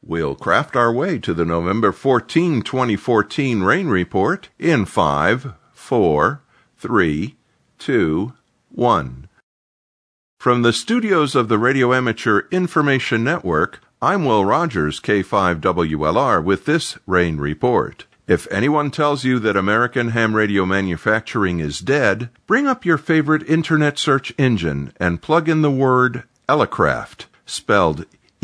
We'll craft our way to the November 14, 2014 rain report in 5, 4, 3, 2, 1. From the studios of the Radio Amateur Information Network, I'm Will Rogers, K5WLR, with this rain report. If anyone tells you that American ham radio manufacturing is dead, bring up your favorite internet search engine and plug in the word Elecraft, spelled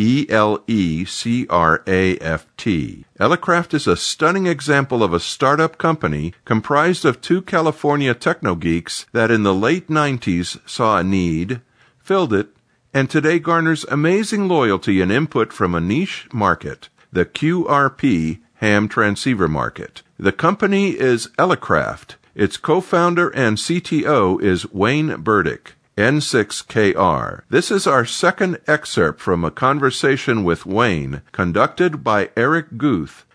E-L-E-C-R-A-F-T. Elecraft is a stunning example of a startup company comprised of two California techno-geeks that in the late 90s saw a need, filled it, and today garners amazing loyalty and input from a niche market, the QRP ham transceiver market. The company is Elecraft. Its co-founder and CTO is Wayne Burdick, N6KR. This is our second excerpt from a conversation with Wayne conducted by Eric Guth,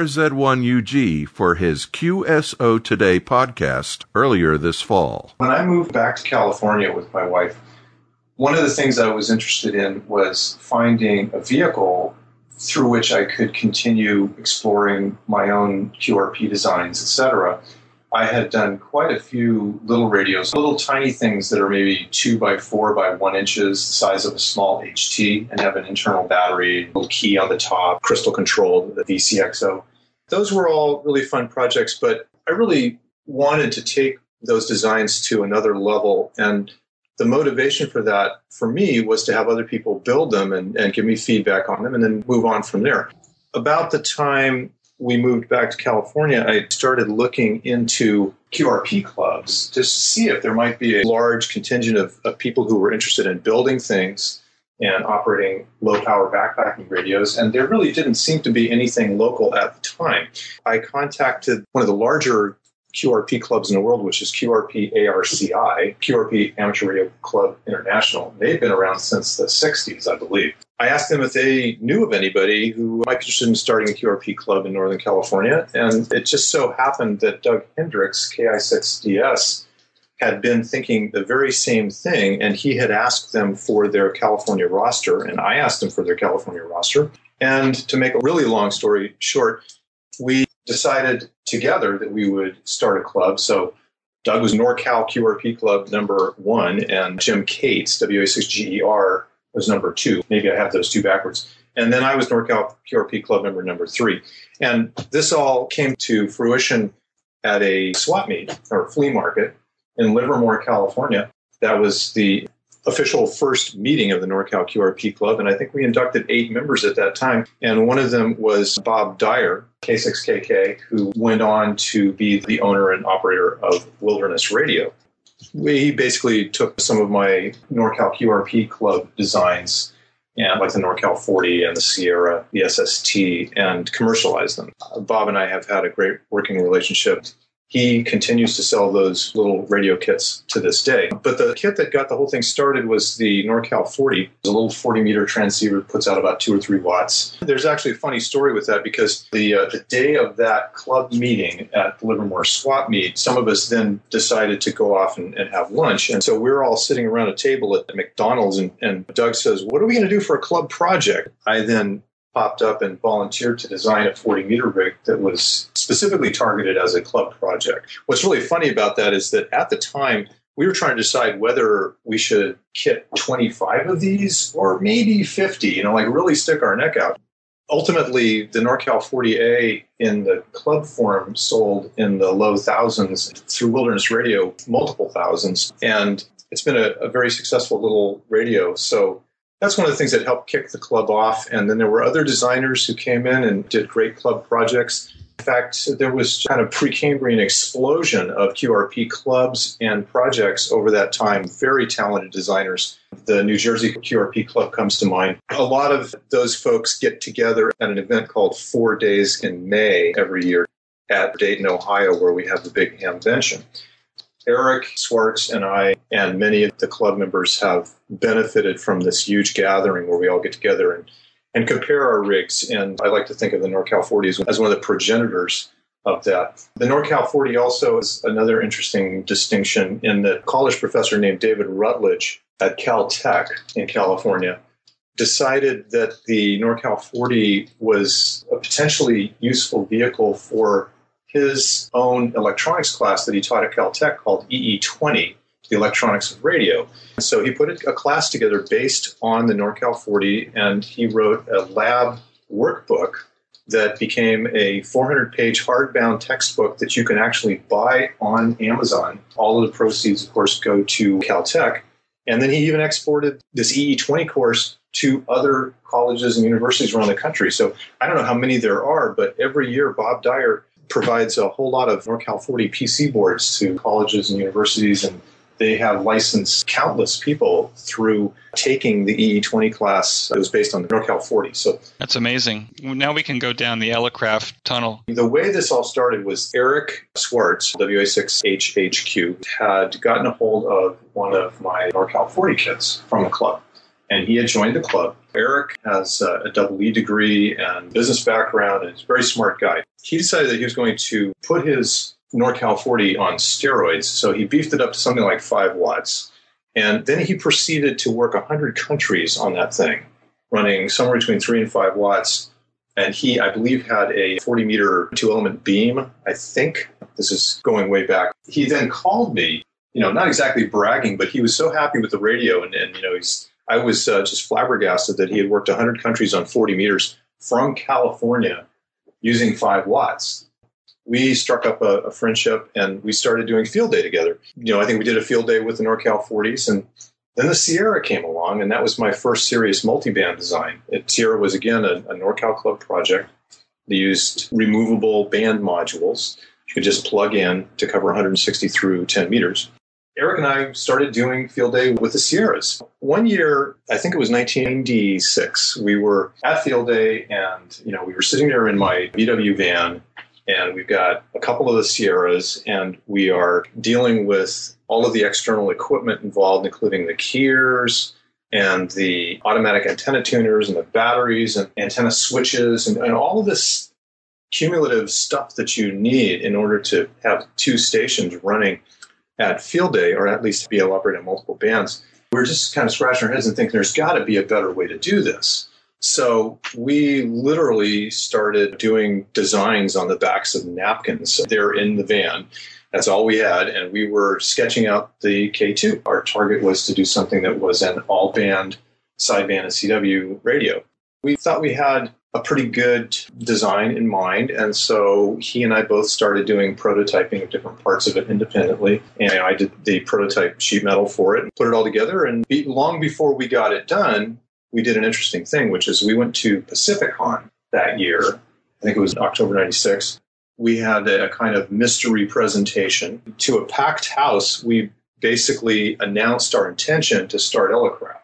4Z1UG, for his QSO Today podcast earlier this fall. When I moved back to California with my wife, one of the things I was interested in was finding a vehicle through which I could continue exploring my own QRP designs, etc. I had done quite a few little radios, little tiny things that are maybe 2 by 4 by 1 inches, the size of a small HT, and have an internal battery, little key on the top, crystal controlled, the VCXO. Those were all really fun projects, but I really wanted to take those designs to another level. And the motivation for that, for me, was to have other people build them and give me feedback on them and then move on from there. About the time we moved back to California, I started looking into QRP clubs to see if there might be a large contingent of people who were interested in building things and operating low-power backpacking radios, and there really didn't seem to be anything local at the time. I contacted one of the larger QRP clubs in the world, which is QRP ARCI, QRP Amateur Radio Club International. They've been around since the 60s, I believe. I asked them if they knew of anybody who might be interested in starting a QRP club in Northern California, and it just so happened that Doug Hendricks, KI6DS, had been thinking the very same thing, and he had asked them for their California roster, and I asked them for their California roster. And to make a really long story short, we decided together that we would start a club. So Doug was NorCal QRP Club number 1, and Jim Cates, WA6GER, was number 2. Maybe I have those two backwards. And then I was NorCal QRP Club number 3. And this all came to fruition at a swap meet or flea market in Livermore, California. That was the official first meeting of the NorCal QRP Club, and I think we inducted 8 members at that time. And one of them was Bob Dyer, K6KK, who went on to be the owner and operator of Wilderness Radio. He basically took some of my NorCal QRP Club designs, and like the NorCal 40 and the Sierra, the SST, and commercialized them. Bob and I have had a great working relationship. He continues to sell those little radio kits to this day. But the kit that got the whole thing started was the NorCal 40. It's a little 40-meter transceiver that puts out about 2 or 3 watts. There's actually a funny story with that because the day of that club meeting at the Livermore swap meet, some of us then decided to go off and have lunch. And so we're all sitting around a table at McDonald's, and Doug says, "What are we going to do for a club project?" I then popped up and volunteered to design a 40-meter rig that was specifically targeted as a club project. What's really funny about that is that at the time, we were trying to decide whether we should kit 25 of these or maybe 50, like really stick our neck out. Ultimately, the NorCal 40A in the club form sold in the low thousands through Wilderness Radio, multiple thousands, and it's been a very successful little radio. So that's one of the things that helped kick the club off. And then there were other designers who came in and did great club projects. In fact, there was kind of Precambrian explosion of QRP clubs and projects over that time. Very talented designers. The New Jersey QRP Club comes to mind. A lot of those folks get together at an event called 4 Days in May every year at Dayton, Ohio, where we have the big hamvention. Eric Swartz and I and many of the club members have benefited from this huge gathering where we all get together and compare our rigs. And I like to think of the NorCal 40 as one of the progenitors of that. The NorCal 40 also is another interesting distinction in that a college professor named David Rutledge at Caltech in California decided that the NorCal 40 was a potentially useful vehicle for his own electronics class that he taught at Caltech called EE20, the Electronics of Radio. So he put a class together based on the NorCal 40, and he wrote a lab workbook that became a 400-page hardbound textbook that you can actually buy on Amazon. All of the proceeds, of course, go to Caltech. And then he even exported this EE20 course to other colleges and universities around the country. So I don't know how many there are, but every year Bob Dyer provides a whole lot of NorCal 40 PC boards to colleges and universities, and they have licensed countless people through taking the EE20 class that was based on the NorCal 40. So that's amazing. Now we can go down the Elecraft tunnel. The way this all started was Eric Swartz, WA6HHQ, had gotten a hold of one of my NorCal 40 kids from the club, and he had joined the club. Eric has a double E degree and business background, and he's a very smart guy. He decided that he was going to put his NorCal 40 on steroids, so he beefed it up to something like 5 watts. And then he proceeded to work 100 countries on that thing, running somewhere between 3 and 5 watts. And he, I believe, had a 40-meter 2-element beam, I think. This is going way back. He then called me, not exactly bragging, but he was so happy with the radio. And I was just flabbergasted that he had worked 100 countries on 40 meters from California using 5 watts. We struck up a friendship, and we started doing field day together. I think we did a field day with the NorCal 40s, and then the Sierra came along, and that was my first serious multiband design. Sierra was, again, a NorCal Club project. They used removable band modules you could just plug in to cover 160 through 10 meters. Eric and I started doing field day with the Sierras. One year, I think it was 1996, we were at field day, and we were sitting there in my VW van, and we've got a couple of the Sierras, and we are dealing with all of the external equipment involved, including the keyers and the automatic antenna tuners and the batteries and antenna switches and all of this cumulative stuff that you need in order to have 2 stations running at field day, or at least be able to operate on multiple bands. We're just kind of scratching our heads and thinking there's got to be a better way to do this. So we literally started doing designs on the backs of napkins. They're in the van. That's all we had. And we were sketching out the K2. Our target was to do something that was an all-band, sideband, and CW radio. We thought we had a pretty good design in mind. And so he and I both started doing prototyping of different parts of it independently. And I did the prototype sheet metal for it and put it all together. And long before we got it done, we did an interesting thing, which is we went to PacificCon that year. I think it was October 96. We had a kind of mystery presentation. To a packed house, we basically announced our intention to start Elecraft.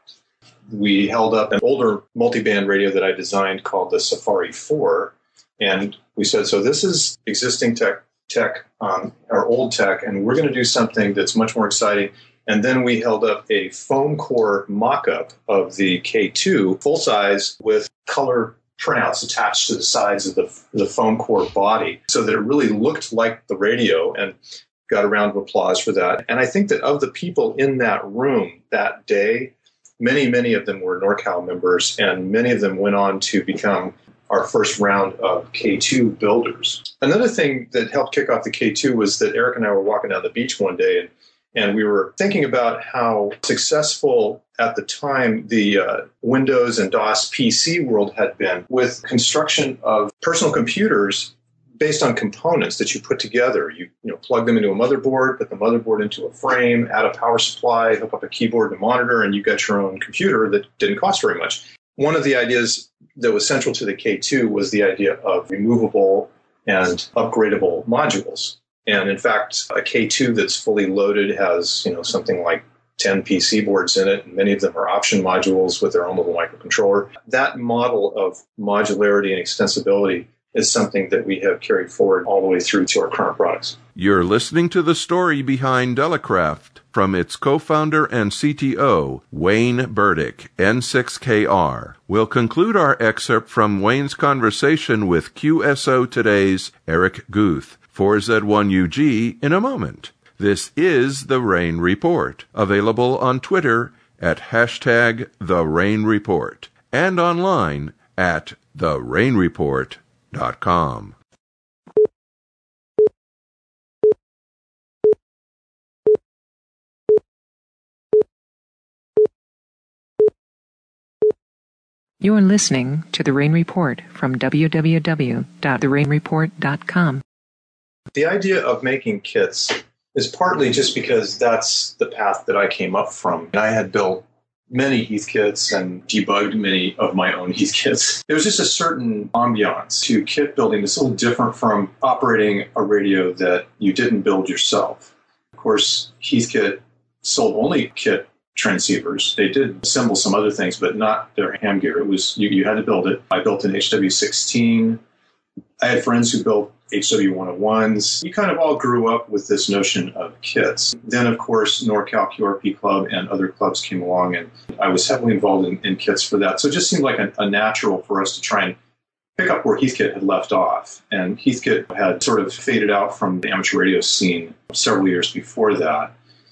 We held up an older multiband radio that I designed called the Safari 4. And we said, so this is existing tech, our old tech, and we're going to do something that's much more exciting. And then we held up a foam core mock-up of the K2, full size, with color printouts attached to the sides of the foam core body so that it really looked like the radio, and got a round of applause for that. And I think that of the people in that room that day, many of them were NorCal members, and many of them went on to become our first round of K2 builders. Another thing that helped kick off the K2 was that Eric and I were walking down the beach one day, and we were thinking about how successful at the time the Windows and DOS PC world had been with construction of personal computers based on components that you put together. You plug them into a motherboard, put the motherboard into a frame, add a power supply, hook up a keyboard and a monitor, and you got your own computer that didn't cost very much. One of the ideas that was central to the K2 was the idea of removable and upgradable modules. And in fact, a K2 that's fully loaded has, something like 10 PC boards in it, and many of them are option modules with their own little microcontroller. That model of modularity and extensibility is something that we have carried forward all the way through to our current products. You're listening to the story behind Elecraft from its co-founder and CTO, Wayne Burdick, N6KR. We'll conclude our excerpt from Wayne's conversation with QSO Today's Eric Guth, 4Z1UG, in a moment. This is The Rain Report, available on Twitter at #TheRainReport. and online at therainreport.com. You are listening to The Rain Report from www.therainreport.com. The idea of making kits is partly just because that's the path that I came up from. I had built many Heath kits and debugged many of my own Heath kits. There was just a certain ambiance to kit building that's a little different from operating a radio that you didn't build yourself. Of course, Heathkit sold only kit transceivers. They did assemble some other things, but not their ham gear. It was you had to build it. I built an HW16. I had friends who built HW101s. We kind of all grew up with this notion of kits. Then, of course, NorCal QRP Club and other clubs came along, and I was heavily involved in kits for that. So it just seemed like a natural for us to try and pick up where Heathkit had left off. And Heathkit had sort of faded out from the amateur radio scene several years before that.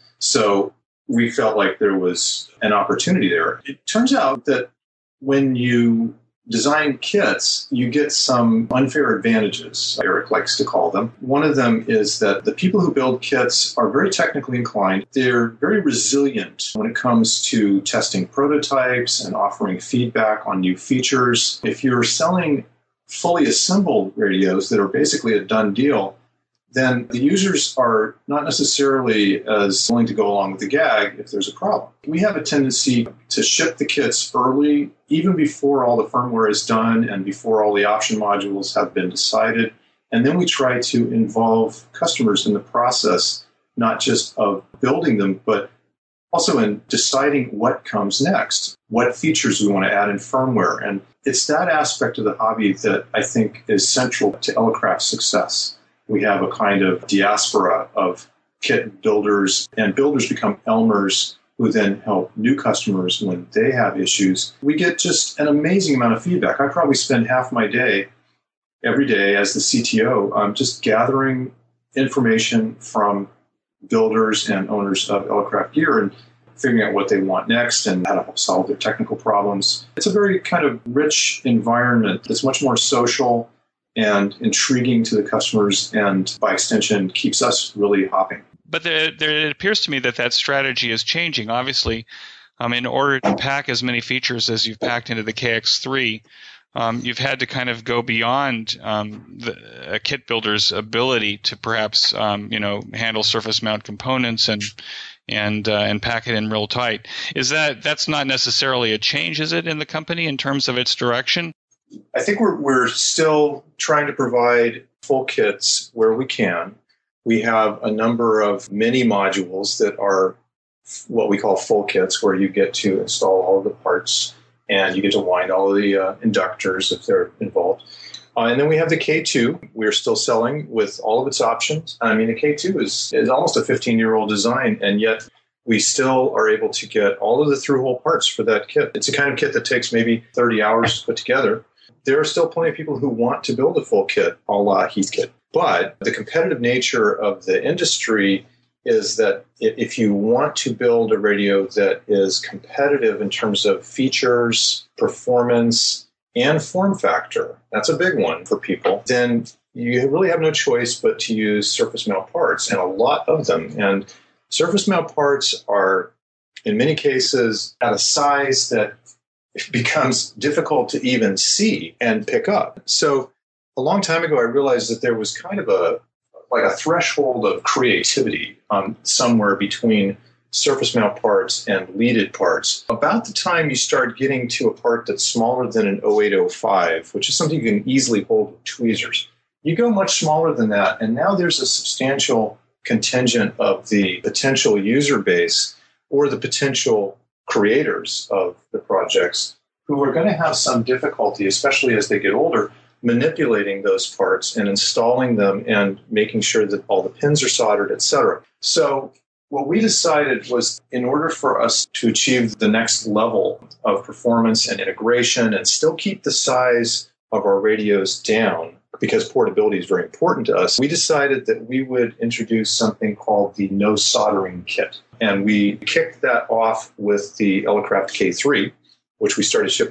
So we felt like there was an opportunity there. It turns out that when you design kits, you get some unfair advantages, Eric likes to call them. One of them is that the people who build kits are very technically inclined. They're very resilient when it comes to testing prototypes and offering feedback on new features. If you're selling fully assembled radios that are basically a done deal, then the users are not necessarily as willing to go along with the gag if there's a problem. We have a tendency to ship the kits early, even before all the firmware is done and before all the option modules have been decided. And then we try to involve customers in the process, not just of building them, but also in deciding what comes next, what features we want to add in firmware. And it's that aspect of the hobby that I think is central to Elecraft's success. We have a kind of diaspora of kit builders, and builders become Elmers who then help new customers when they have issues. We get just an amazing amount of feedback. I probably spend half my day, every day as the CTO, just gathering information from builders and owners of Elecraft gear and figuring out what they want next and how to help solve their technical problems. It's a very kind of rich environment that's much more social and intriguing to the customers, and by extension, keeps us really hopping. But it appears to me that strategy is changing. Obviously, in order to pack as many features as you've packed into the KX3, you've had to kind of go beyond a kit builder's ability to perhaps handle surface mount components and pack it in real tight. That's not necessarily a change, is it, in the company in terms of its direction? I think we're still trying to provide full kits where we can. We have a number of mini modules that are what we call full kits, where you get to install all of the parts and you get to wind all of the inductors if they're involved. And then we have the K2. We're still selling with all of its options. I mean, the K2 is almost a 15-year-old design, and yet we still are able to get all of the through-hole parts for that kit. It's a kind of kit that takes maybe 30 hours to put together. There are still plenty of people who want to build a full kit a la Heathkit. But the competitive nature of the industry is that if you want to build a radio that is competitive in terms of features, performance, and form factor, that's a big one for people, then you really have no choice but to use surface mount parts, and a lot of them. And surface mount parts are, in many cases, at a size that it becomes difficult to even see and pick up. So a long time ago, I realized that there was kind of a threshold of creativity somewhere between surface mount parts and leaded parts. About the time you start getting to a part that's smaller than an 0805, which is something you can easily hold with tweezers, you go much smaller than that, and now there's a substantial contingent of the potential user base or the potential creators of the projects who are going to have some difficulty, especially as they get older, manipulating those parts and installing them and making sure that all the pins are soldered, etc. So what we decided was, in order for us to achieve the next level of performance and integration and still keep the size of our radios down, because portability is very important to us, we decided that we would introduce something called the no soldering kit. And we kicked that off with the Elecraft K3, which we started shipping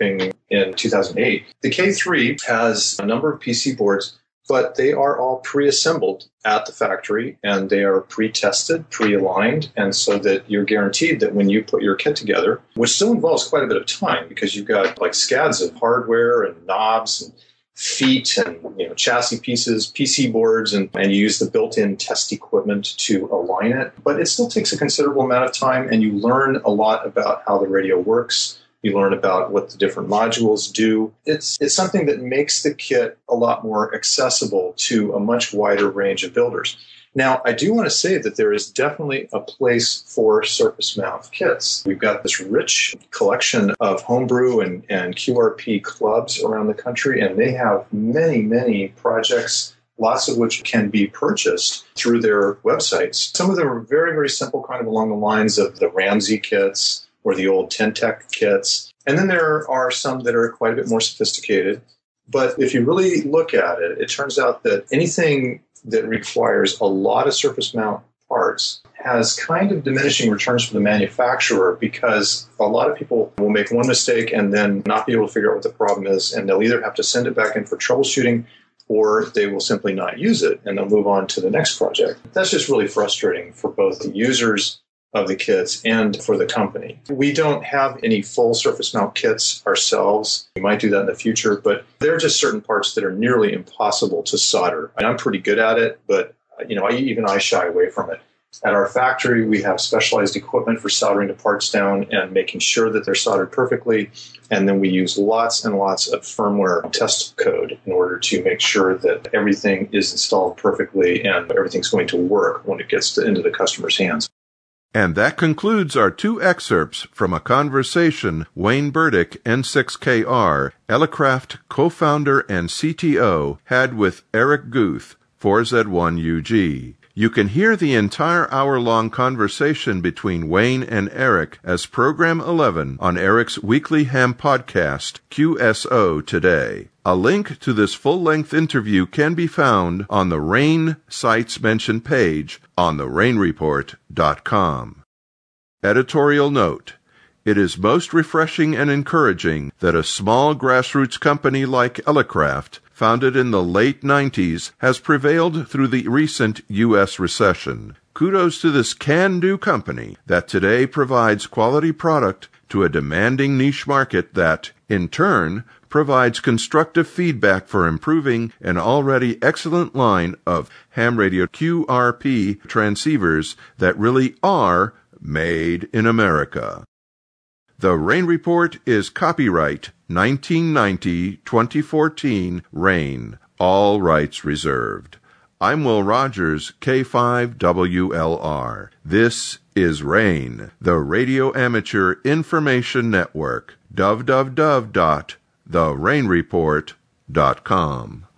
in 2008. The K3 has a number of PC boards, but they are all pre-assembled at the factory, and they are pre-tested, pre-aligned, and so that you're guaranteed that when you put your kit together, which still involves quite a bit of time because you've got like scads of hardware and knobs and feet and chassis pieces, PC boards, and you use the built-in test equipment to align it. But it still takes a considerable amount of time, and you learn a lot about how the radio works. You learn about what the different modules do. It's something that makes the kit a lot more accessible to a much wider range of builders. Now, I do want to say that there is definitely a place for surface mount kits. We've got this rich collection of homebrew and QRP clubs around the country, and they have many, many projects, lots of which can be purchased through their websites. Some of them are very, very simple, kind of along the lines of the Ramsey kits or the old Ten-Tech kits. And then there are some that are quite a bit more sophisticated. But if you really look at it, it turns out that anything that requires a lot of surface mount parts has kind of diminishing returns for the manufacturer, because a lot of people will make one mistake and then not be able to figure out what the problem is, and they'll either have to send it back in for troubleshooting, or they will simply not use it and they'll move on to the next project. That's just really frustrating for both the users of the kits and for the company. We don't have any full surface mount kits ourselves. We might do that in the future, but there are just certain parts that are nearly impossible to solder. And I'm pretty good at it, but I shy away from it. At our factory, we have specialized equipment for soldering the parts down and making sure that they're soldered perfectly. And then we use lots and lots of firmware test code in order to make sure that everything is installed perfectly and everything's going to work when it gets into the customer's hands. And that concludes our two excerpts from a conversation Wayne Burdick, N6KR, Elecraft co-founder and CTO, had with Eric Guth, 4Z1UG. You can hear the entire hour-long conversation between Wayne and Eric as Program 11 on Eric's weekly ham podcast, QSO Today. A link to this full-length interview can be found on the RAIN Sites Mentioned page on therainreport.com. Editorial note: it is most refreshing and encouraging that a small grassroots company like Elecraft, founded in the late 90s, has prevailed through the recent U.S. recession. Kudos to this can-do company that today provides quality product to a demanding niche market that, in turn, provides constructive feedback for improving an already excellent line of ham radio QRP transceivers that really are made in America. The Rain Report is copyright 1990-2014 Rain. All rights reserved. I'm Will Rogers, K5WLR. This is Rain, the Radio Amateur Information Network. www.therainreport.com